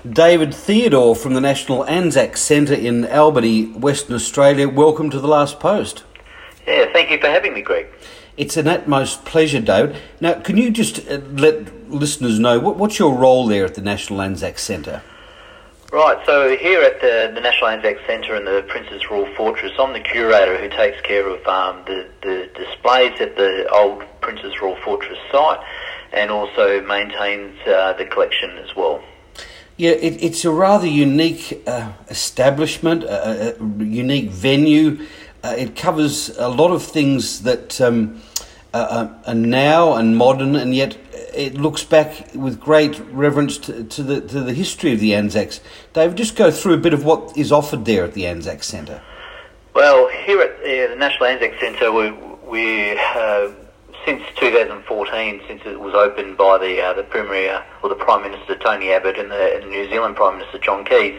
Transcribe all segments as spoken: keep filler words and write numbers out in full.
David Theodore from the National Anzac Centre in Albany, Western Australia. Welcome to The Last Post. Yeah, thank you for having me, Greg. It's an utmost pleasure, David. Now, can you just uh, let listeners know, what, what's your role there at the National Anzac Centre? Right, so here at the, the National Anzac Centre in the Princess Royal Fortress, I'm the curator who takes care of um, the, the displays at the old Princess Royal Fortress site and also maintains uh, the collection as well. Yeah, it, it's a rather unique uh, establishment, a, a unique venue. Uh, it covers a lot of things that um, uh, are now and modern, and yet it looks back with great reverence to, to the to the history of the Anzacs. David, just go through a bit of what is offered there at the Anzac Centre. Well, here at uh, the National Anzac Centre, we, we uh, since two thousand fourteen, since it was opened by the uh, the Premier or the Prime Minister Tony Abbott and the, and the New Zealand Prime Minister John Keys,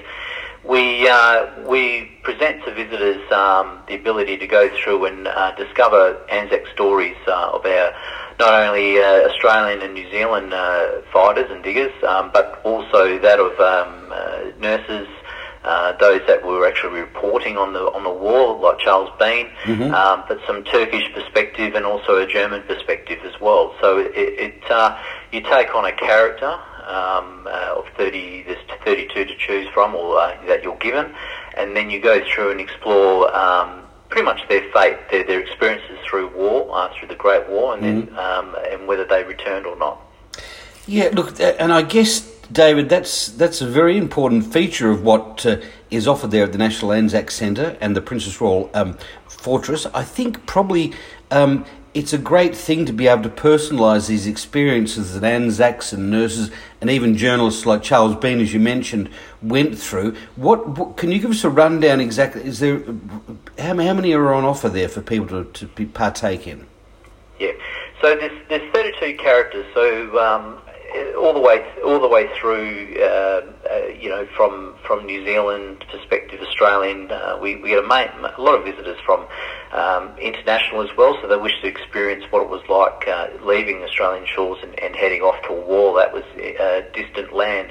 we uh, we present to visitors um, the ability to go through and uh, discover Anzac stories uh, of our not only uh, Australian and New Zealand uh, fighters and diggers, um, but also that of um, uh, nurses, uh, those that were actually reporting on the on the war, like Charles Bean, mm-hmm. um, but some Turkish perspective and also a German perspective as well. So it, it uh, you take on a character um, uh, of thirty, there's thirty-two to choose from, or uh, that you're given, and then you go through and explore Um, pretty much their fate, their, their experiences through war, uh, through the Great War, and mm-hmm. then um, and whether they returned or not. Yeah, look, and I guess, David, that's that's a very important feature of what uh, is offered there at the National Anzac Centre and the Princess Royal um, Fortress. I think probably um, it's a great thing to be able to personalise these experiences that Anzacs and nurses and even journalists like Charles Bean, as you mentioned, went through. What, what can you give us a rundown exactly? Is there how, how many are on offer there for people to, to be, partake in? Yeah, so there's, there's thirty-two characters. So um, all the way all the way through, uh, uh, you know, from from New Zealand perspective, Australian. Uh, we we get a, main, a lot of visitors from um, international as well, so they wish to experience what it was like uh, leaving Australian shores and, and heading off to a war that was a distant land.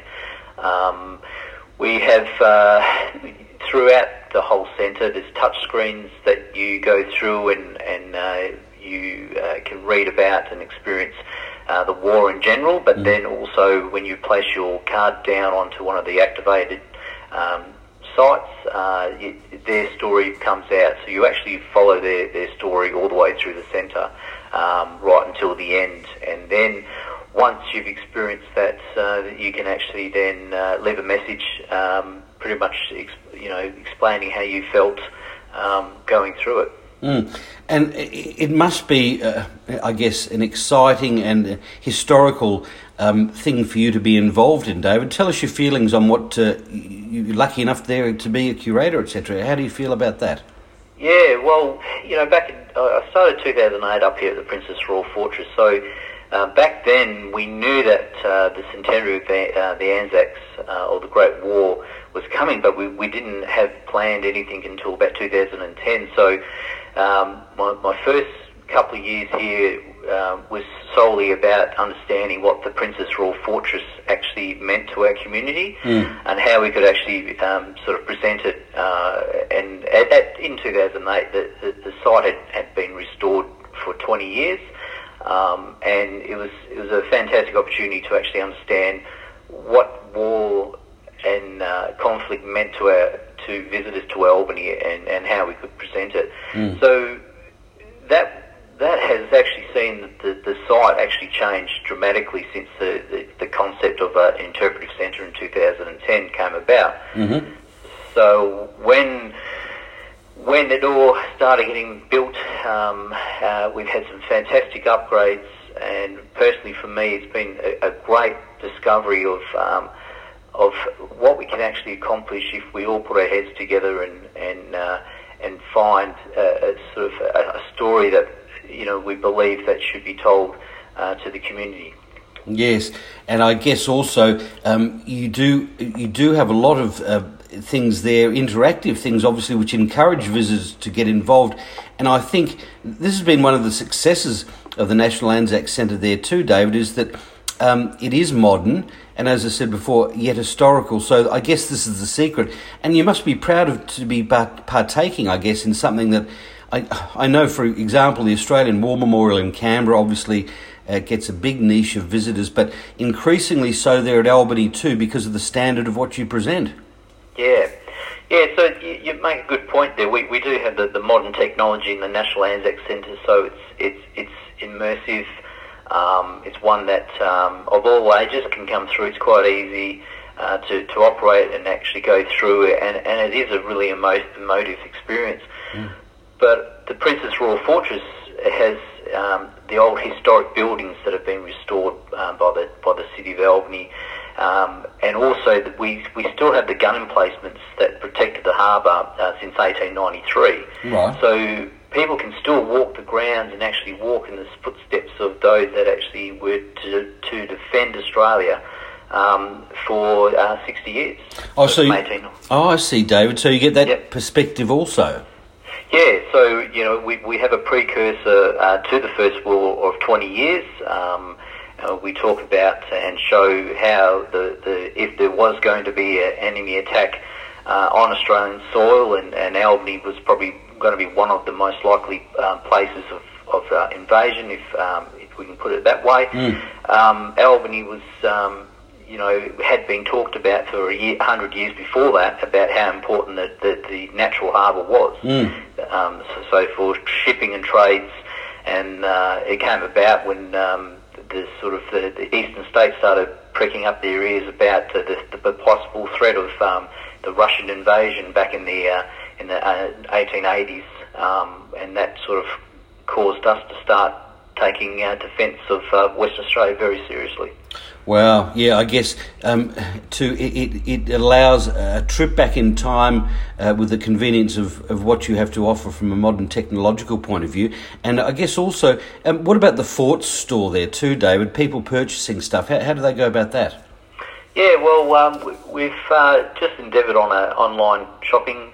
Um, we have uh, throughout the whole centre, there's touch screens that you go through and and uh, you uh, can read about and experience Uh, the war in general, but mm. then also when you place your card down onto one of the activated um, sites, uh, you, their story comes out. So you actually follow their, their story all the way through the centre, um, right until the end. And then once you've experienced that, uh, you can actually then uh, leave a message, um, pretty much, ex- you know, explaining how you felt um, going through it. Mm. And it must be, uh, I guess, an exciting and historical um, thing for you to be involved in, David. Tell us your feelings on what uh, you're lucky enough there to be a curator, et cetera. How do you feel about that? Yeah, well, you know, back in, I started two thousand eight up here at the Princess Royal Fortress. So uh, back then we knew that uh, the centenary of the, uh, the Anzacs uh, or the Great War was coming, but we, we didn't have planned anything until about two thousand ten. So Um, my, my first couple of years here uh, was solely about understanding what the Princess Royal Fortress actually meant to our community mm. and how we could actually um, sort of present it. Uh, and at, at, in two thousand eight, the, the, the site had, had been restored for twenty years, um, and it was it was a fantastic opportunity to actually understand what war and uh, conflict meant to our to visitors to Albany and, and how we could present it. Mm. So that that has actually seen the, the site actually change dramatically since the, the, the concept of an interpretive centre in two thousand ten came about. Mm-hmm. So when when it all started getting built, um, uh, we've had some fantastic upgrades, and personally for me it's been a, a great discovery of um, of what we can actually accomplish if we all put our heads together and and uh, and find a, a sort of a, a story that, you know, we believe that should be told uh, to the community. Yes, and I guess also um, you do you do have a lot of uh, things there, interactive things, obviously, which encourage visitors to get involved. And I think this has been one of the successes of the National Anzac Centre there too, David, is that um, it is modern, and as I said before, yet historical. So I guess this is the secret. And you must be proud of to be partaking, I guess, in something that I, I know, for example, the Australian War Memorial in Canberra obviously uh, gets a big niche of visitors, but increasingly so there at Albany too, because of the standard of what you present. Yeah. Yeah, so you, you make a good point there. We we do have the, the modern technology in the National Anzac Centre, so it's it's it's immersive. Um, it's one that um, of all ages can come through. It's quite easy uh, to to operate and actually go through, and and it is a really emo- emotive experience. Mm. But the Princess Royal Fortress has um, the old historic buildings that have been restored um, by the by the City of Albany. Um, and also that we we still have the gun emplacements that protected the harbour uh, since eighteen ninety-three. Right. So people can still walk the grounds and actually walk in the footsteps of those that actually were to, to defend Australia um, for uh, sixty years. Oh, so you, oh, I see, David. So you get that yep. perspective also. Yeah, so, you know, we we have a precursor uh, to the First War of twenty years. Um, Uh, we talk about and show how the, the if there was going to be an enemy attack uh, on Australian soil, and, and Albany was probably going to be one of the most likely um, places of, of uh, invasion, if um, if we can put it that way. Mm. Um, Albany was, um, you know, had been talked about for a year, hundred years before that, about how important the, the, the natural harbour was. Mm. Um, so, so for shipping and trades, and uh, it came about when Um, the sort of the, the eastern states started pricking up their ears about uh, the, the possible threat of um, the Russian invasion back in the uh, in the uh, eighteen eighties, um, and that sort of caused us to start taking uh, defence of uh, Western Australia very seriously. Wow, yeah, I guess um, to it, it allows a trip back in time uh, with the convenience of, of what you have to offer from a modern technological point of view. And I guess also, um, what about the Forts store there too, David? People purchasing stuff, how, how do they go about that? Yeah, well, um, we've uh, just endeavoured on a online shopping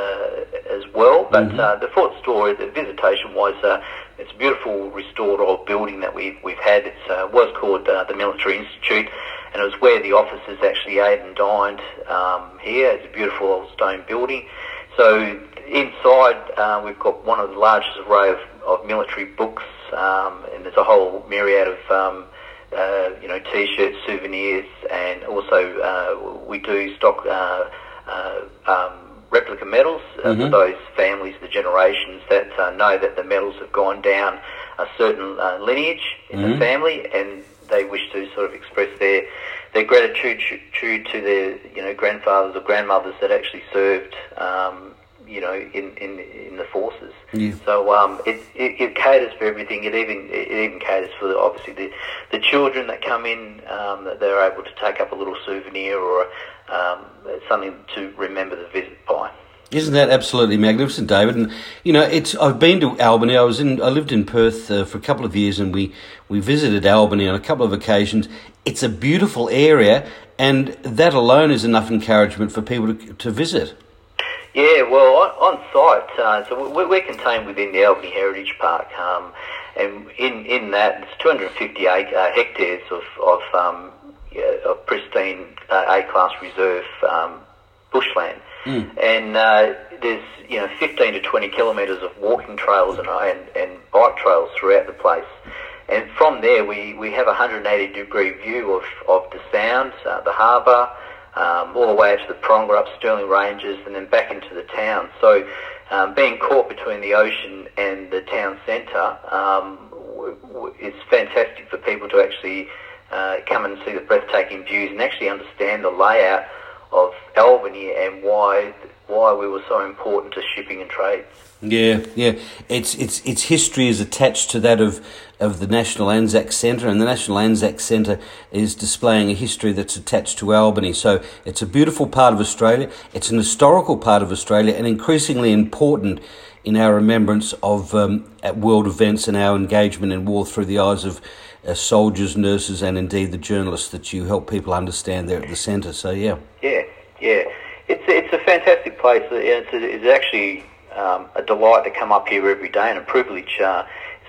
uh, as well, but mm-hmm. uh, the Fort store, the visitation-wise, uh, it's a beautiful restored old building that we've we've had. It uh, was called uh, the Military Institute, and it was where the officers actually ate and dined um, here. It's a beautiful old stone building. So inside, uh, we've got one of the largest array of, of military books, um, and there's a whole myriad of um, Uh, you know, T-shirts, souvenirs, and also uh, we do stock uh, uh, um, replica medals uh, mm-hmm. for those families, the generations that uh, know that the medals have gone down a certain uh, lineage in mm-hmm. the family, and they wish to sort of express their their gratitude to their you know grandfathers or grandmothers that actually served. Um, you know, in, in in the forces. Yeah. So um, it, it it caters for everything. It even it even caters for the, obviously the the children that come in, um, that they're able to take up a little souvenir or um, something to remember the visit by. Isn't that absolutely magnificent, David? And you know, it's I've been to Albany. I was in I lived in Perth uh, for a couple of years, and we we visited Albany on a couple of occasions. It's a beautiful area, and that alone is enough encouragement for people to to visit. Yeah, well, on, on site, uh, so we're, we're contained within the Albany Heritage Park, um, and in, in that, it's two hundred fifty-eight uh, hectares of of, um, yeah, of pristine uh, A-class reserve um, bushland, mm. and uh, there's you know fifteen to twenty kilometres of walking trails and, and and bike trails throughout the place. And from there, we, we have a one hundred eighty degree view of of the Sound, uh, the harbour. Um, all the way up to the Pronga, up Stirling Ranges, and then back into the town. So um, being caught between the ocean and the town centre um, w- w- is fantastic for people to actually uh, come and see the breathtaking views and actually understand the layout of Albany and why why we were so important to shipping and trades. Yeah, yeah. It's it's its history is attached to that of of the National Anzac Centre, and the National Anzac Centre is displaying a history that's attached to Albany. So it's a beautiful part of Australia. It's an historical part of Australia, and increasingly important in our remembrance of um, at world events and our engagement in war through the eyes of uh, soldiers, nurses, and indeed the journalists that you help people understand there at the centre. So yeah, yeah, yeah. It's it's a fantastic place. It's, it's actually um, a delight to come up here every day, and a privilege. Uh,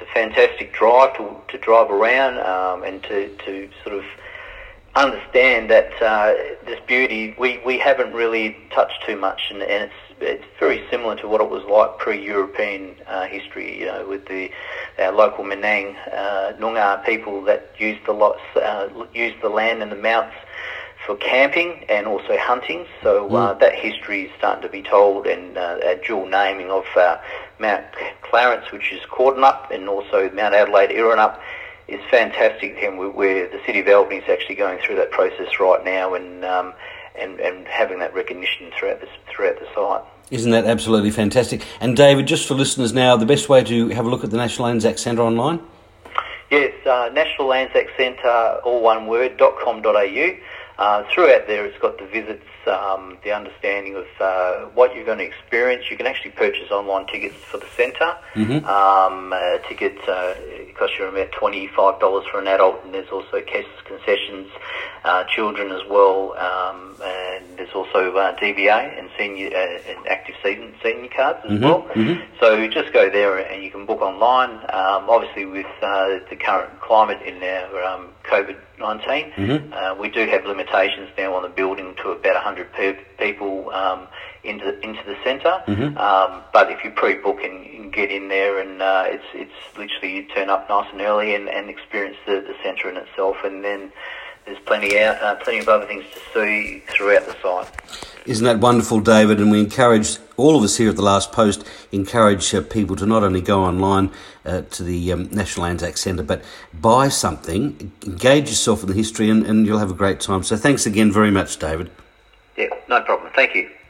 it's a fantastic drive to to drive around um, and to, to sort of understand that uh, this beauty we, we haven't really touched too much, and, and it's it's very similar to what it was like pre-European uh, history. You know, with the our local Menang uh, Noongar people that used the lots uh, used the land and the mounts for camping and also hunting. So uh, mm. that history is starting to be told, and uh, a dual naming of uh, Mount Clarence, which is Cordonup, and also Mount Adelaide Irrinup, is fantastic. And we're, the City of Albany is actually going through that process right now, and um, and, and having that recognition throughout the, throughout the site. Isn't that absolutely fantastic? And David, just for listeners now, the best way to have a look at the National Anzac Centre online? Yes, uh, National Anzac Centre, all one word, .com.au. Uh, throughout there, it's got the visits, um, the understanding of uh, what you're going to experience. You can actually purchase online tickets for the centre. Mm-hmm. Um, uh, tickets uh, cost you about twenty-five dollars for an adult, and there's also cash concessions, uh, children as well, um, and there's also uh, D V A and senior uh, and active season senior cards as mm-hmm. well. Mm-hmm. So just go there and you can book online. Um, obviously, with uh, the current climate in our um, COVID nineteen, mm-hmm. uh, we do have limitations now on the building to about one hundred pe- people um, into the, into the centre. Mm-hmm. Um, but if you pre-book and, and get in there, and uh, it's it's literally you turn up nice and early and, and experience the, the centre in itself, and then there's plenty out, uh, plenty of other things to see throughout the site. Isn't that wonderful, David? And we encourage, all of us here at The Last Post, encourage uh, people to not only go online uh, to the um, National Anzac Centre, but buy something, engage yourself in the history, and, and you'll have a great time. So thanks again very much, David. Yeah, no problem. Thank you.